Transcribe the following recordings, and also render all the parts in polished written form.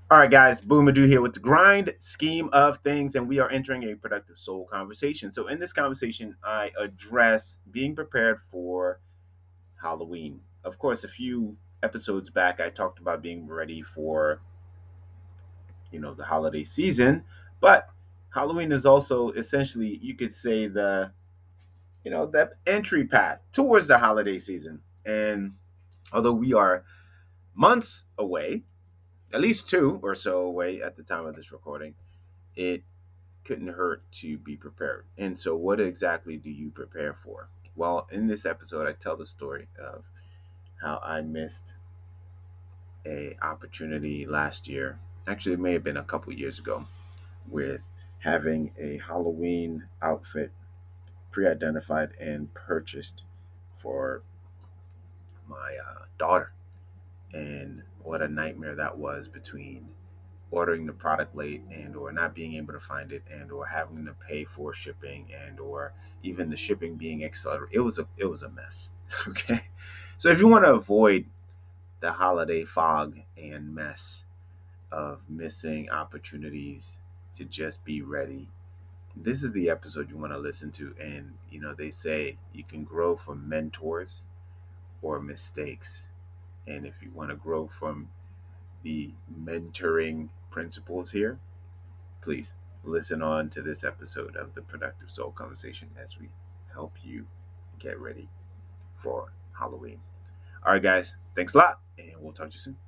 All right, guys, Boomadoo here with the grind scheme of things, and we are entering a productive soul conversation. So, in this conversation, I address being prepared for Halloween. Of course, a few episodes back, I talked about being ready for the holiday season, but Halloween is also essentially, you could say, that entry path towards the holiday season. And although we are months away, at least two or so away at the time of this recording, it couldn't hurt to be prepared. And so, what exactly do you prepare for? Well, in this episode, I tell the story of how I missed a opportunity last year. Actually, it may have been a couple years ago, with having a Halloween outfit pre-identified and purchased for my daughter. And what a nightmare that was, between ordering the product late and or not being able to find it and or having to pay for shipping and or even the shipping being accelerated. It was a mess. Okay. So if you want to avoid the holiday fog and mess of missing opportunities to just be ready, this is the episode you want to listen to. And they say you can grow from mentors or mistakes. And if you want to grow from the mentoring principles here, please listen on to this episode of the Productive Soul Conversation as we help you get ready for Halloween. All right, guys, thanks a lot, and we'll talk to you soon.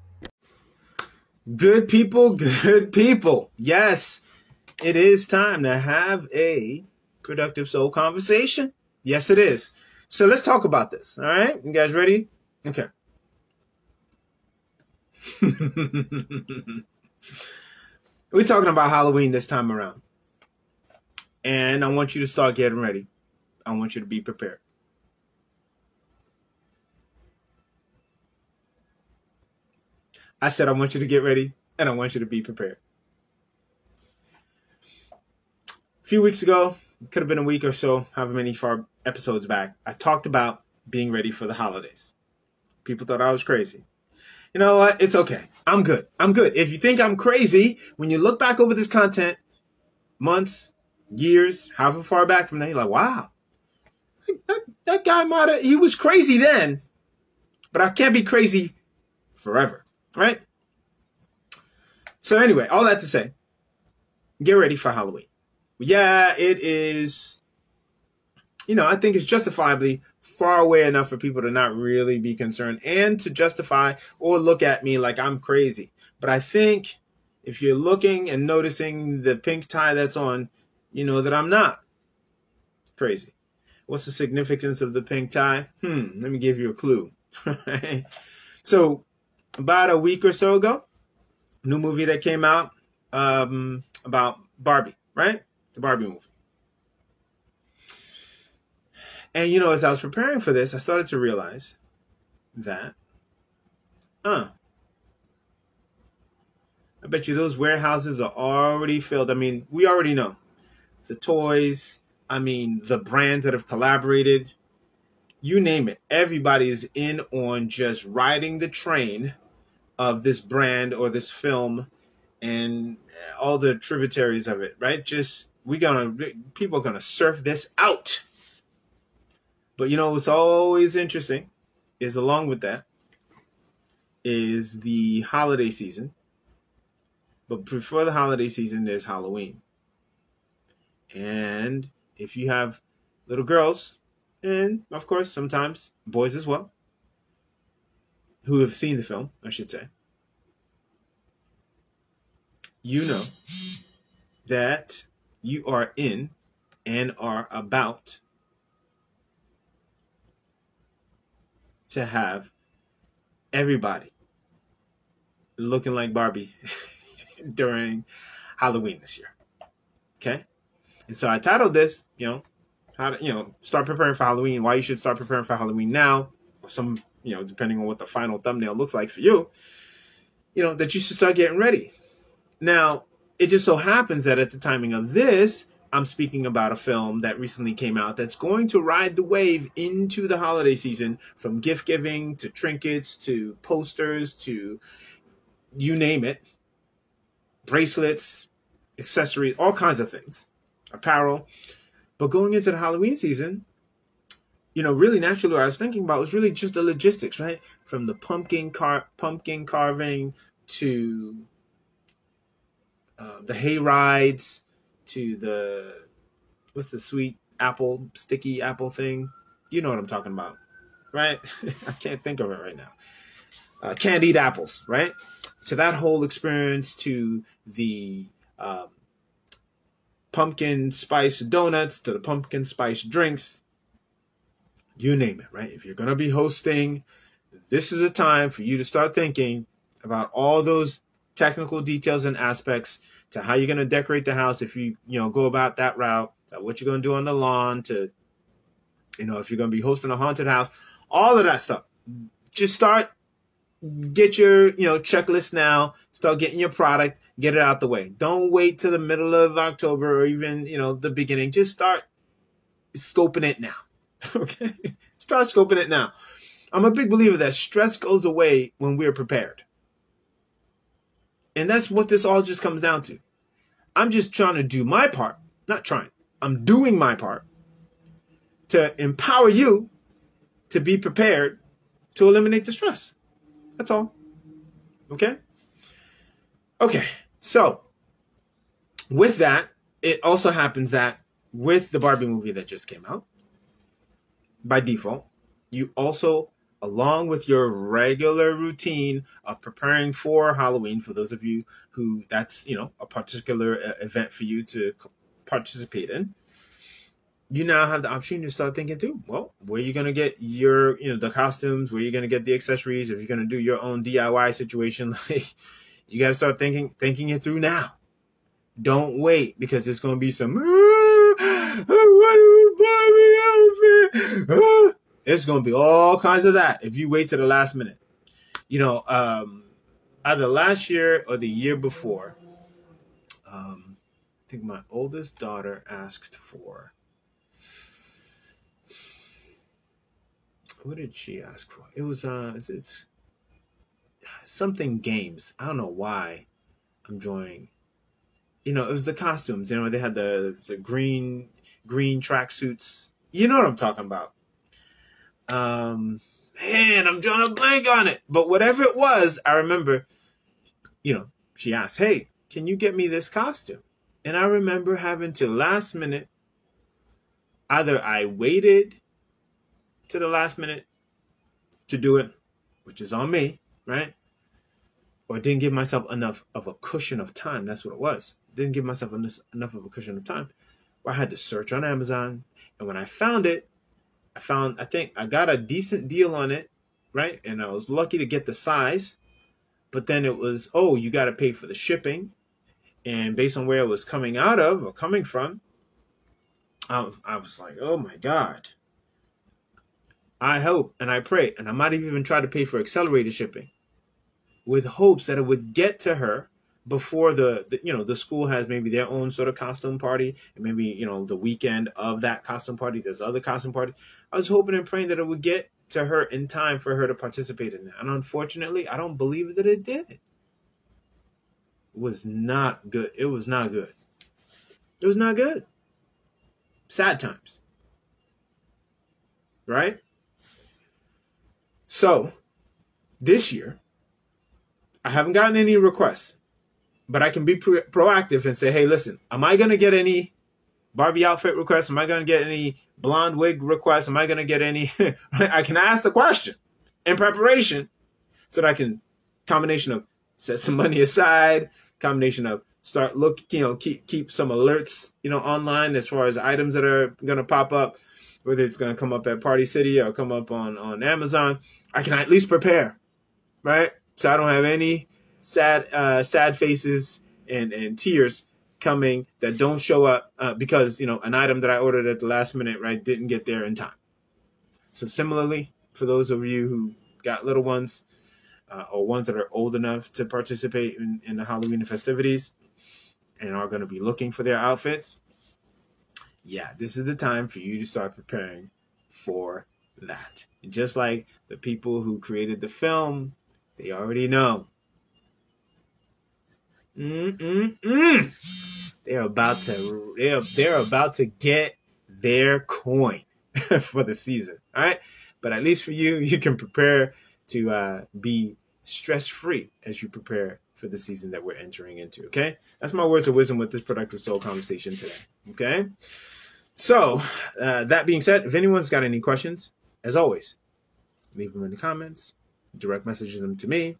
Good people, good people. Yes, it is time to have a Productive Soul Conversation. Yes, it is. So let's talk about this. All right, you guys ready? Okay. We're talking about Halloween this time around. And I want you to start getting ready. I want you to be prepared. I said I want you to get ready, and I want you to be prepared. A few weeks ago, could have been a week or so, however many far episodes back, I talked about being ready for the holidays. People thought I was crazy. You know what? It's okay. I'm good. I'm good. If you think I'm crazy, when you look back over this content, months, years, however far back from now, you're like, wow, that guy he was crazy then, but I can't be crazy forever, right? So anyway, all that to say, get ready for Halloween. Yeah, it is, I think it's justifiably far away enough for people to not really be concerned and to justify or look at me like I'm crazy. But I think if you're looking and noticing the pink tie that's on, you know that I'm not crazy. What's the significance of the pink tie? Let me give you a clue. So about a week or so ago, new movie that came out about Barbie, right? The Barbie movie. And, as I was preparing for this, I started to realize that, I bet you those warehouses are already filled. I mean, we already know the toys, the brands that have collaborated, you name it. Everybody's in on just riding the train of this brand or this film and all the tributaries of it, right? People are going to surf this out. But what's always interesting is, along with that, is the holiday season. But before the holiday season, there's Halloween. And if you have little girls, and of course sometimes boys as well, who have seen the film, I should say, you know that you are in and are about to have everybody looking like Barbie during Halloween this year. Okay? And so I titled this, how to, start preparing for Halloween, why you should start preparing for Halloween now, or some, depending on what the final thumbnail looks like for you, that you should start getting ready. Now, it just so happens that at the timing of this, I'm speaking about a film that recently came out that's going to ride the wave into the holiday season, from gift giving to trinkets to posters to you name it. bracelets, accessories, all kinds of things, apparel. But going into the Halloween season, really naturally what I was thinking about was really just the logistics, right? From the pumpkin carving to the hay rides to what's the sweet apple, sticky apple thing? You know what I'm talking about, right? I can't think of it right now. Candied apples, right? To that whole experience, to the pumpkin spice donuts, to the pumpkin spice drinks, you name it, right? If you're going to be hosting, this is a time for you to start thinking about all those technical details and aspects to how you're going to decorate the house. If you go about that route, what you're going to do on the lawn, to, if you're going to be hosting a haunted house, all of that stuff. Just get your, checklist now, start getting your product, get it out the way. Don't wait till the middle of October or even, the beginning. Just start scoping it now. Okay? Start scoping it now. I'm a big believer that stress goes away when we're prepared. And that's what this all just comes down to. I'm just trying to do my part. Not trying. I'm doing my part to empower you to be prepared to eliminate the stress. That's all. Okay? Okay. So, with that, it also happens that with the Barbie movie that just came out, by default, you also, along with your regular routine of preparing for Halloween, for those of you who that's, a particular event for you to participate in, you now have the option to start thinking through, well, where you're going to get your, the costumes, where you're going to get the accessories, if you're going to do your own DIY situation, you got to start thinking it through now. Don't wait, because there's going to be some, it's going to be all kinds of that if you wait to the last minute. Either last year or the year before, I think my oldest daughter asked for, what did she ask for? It was it's something games. I don't know why I'm drawing. It was the costumes. They had the green tracksuits. You know what I'm talking about. Man, I'm drawing a blank on it. But whatever it was, I remember, she asked, hey, can you get me this costume? And I remember having to last minute, either I waited to the last minute to do it, which is on me, right? Or didn't give myself enough of a cushion of time. That's what it was. Didn't give myself enough of a cushion of time. Where I had to search on Amazon. And when I found it, I think I got a decent deal on it, right? And I was lucky to get the size. But then it was, you got to pay for the shipping. And based on where it was coming out of or coming from, I was like, oh my God. I hope and I pray, and I might have even tried to pay for accelerated shipping with hopes that it would get to her before the school has maybe their own sort of costume party, and maybe, the weekend of that costume party, there's other costume party. I was hoping and praying that it would get to her in time for her to participate in it. And unfortunately, I don't believe that it did. It was not good. It was not good. It was not good. Sad times. Right? So, this year, I haven't gotten any requests, but I can be proactive and say, hey, listen, am I going to get any Barbie outfit requests? Am I going to get any blonde wig requests? Am I going to get any? I can ask the question in preparation so that I can, combination of set some money aside, combination of start keep some alerts, online as far as items that are going to pop up, whether it's going to come up at Party City or come up on Amazon. I can at least prepare, right? So I don't have any sad faces and tears coming that don't show up because, an item that I ordered at the last minute, right, didn't get there in time. So similarly, for those of you who got little ones or ones that are old enough to participate in the Halloween festivities and are going to be looking for their outfits, yeah, this is the time for you to start preparing for that. And just like the people who created the film, they already know. They're about to get their coin for the season. All right, but at least for you, you can prepare to be stress free as you prepare for the season that we're entering into. Okay, that's my words of wisdom with this productive soul conversation today. Okay, so that being said, if anyone's got any questions, as always, leave them in the comments, direct message them to me,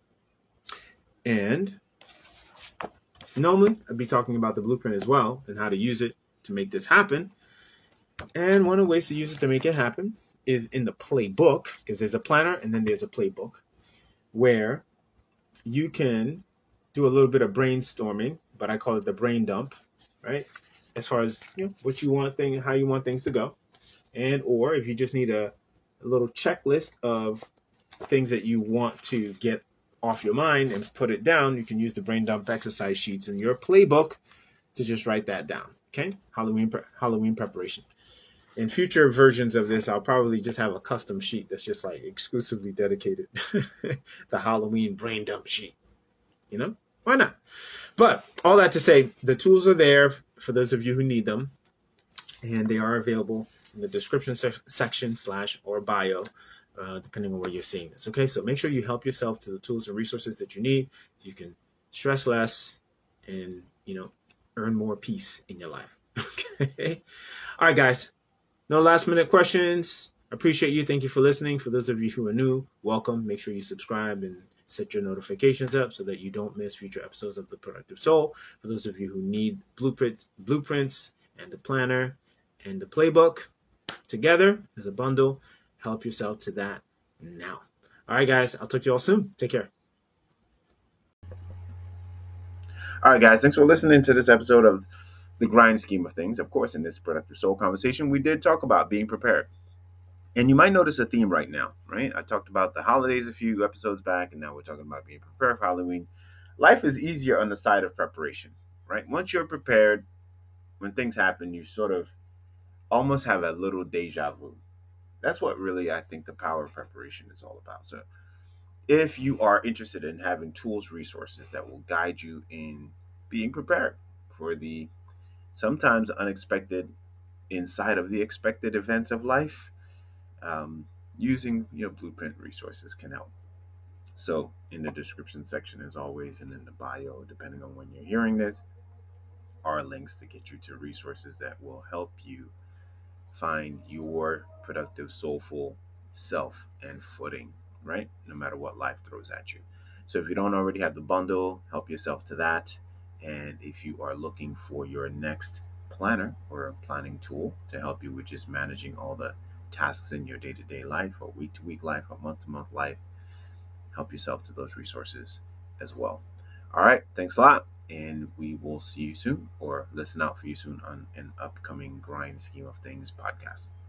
and normally I'd be talking about the blueprint as well and how to use it to make this happen. And one of the ways to use it to make it happen is in the playbook, because there's a planner and then there's a playbook where you can do a little bit of brainstorming, but I call it the brain dump, right? As far as what you want how you want things to go. And or if you just need a little checklist of things that you want to get off your mind and put it down, you can use the brain dump exercise sheets in your playbook to just write that down. Okay, Halloween preparation. In future versions of this, I'll probably just have a custom sheet that's just like exclusively dedicated the Halloween brain dump sheet. Why not? But all that to say, the tools are there for those of you who need them, and they are available in the description section / or bio, depending on where you're seeing this. Okay, so make sure you help yourself to the tools and resources that you need. You can stress less and earn more peace in your life. Okay. All right, guys. No last minute questions. Appreciate you. Thank you for listening. For those of you who are new, welcome. Make sure you subscribe and set your notifications up so that you don't miss future episodes of The Productive Soul. For those of you who need blueprints and the planner and the playbook together as a bundle, help yourself to that now. All right, guys. I'll talk to you all soon. Take care. All right, guys. Thanks for listening to this episode of The Grind Scheme of Things. Of course, in this Productive Soul conversation, we did talk about being prepared. And you might notice a theme right now, right? I talked about the holidays a few episodes back, and now we're talking about being prepared for Halloween. Life is easier on the side of preparation, right? Once you're prepared, when things happen, you sort of almost have a little deja vu. That's what really I think the power of preparation is all about. So if you are interested in having tools, resources that will guide you in being prepared for the sometimes unexpected inside of the expected events of life, using blueprint resources can help. So in the description section, as always, and in the bio, depending on when you're hearing this, are links to get you to resources that will help you find your productive, soulful self and footing, right? No matter what life throws at you. So if you don't already have the bundle, help yourself to that. And if you are looking for your next planner or a planning tool to help you with just managing all the tasks in your day-to-day life or week-to-week life or month-to-month life, help yourself to those resources as well. All right, thanks a lot, and we will see you soon or listen out for you soon on an upcoming Grind Scheme of Things podcast.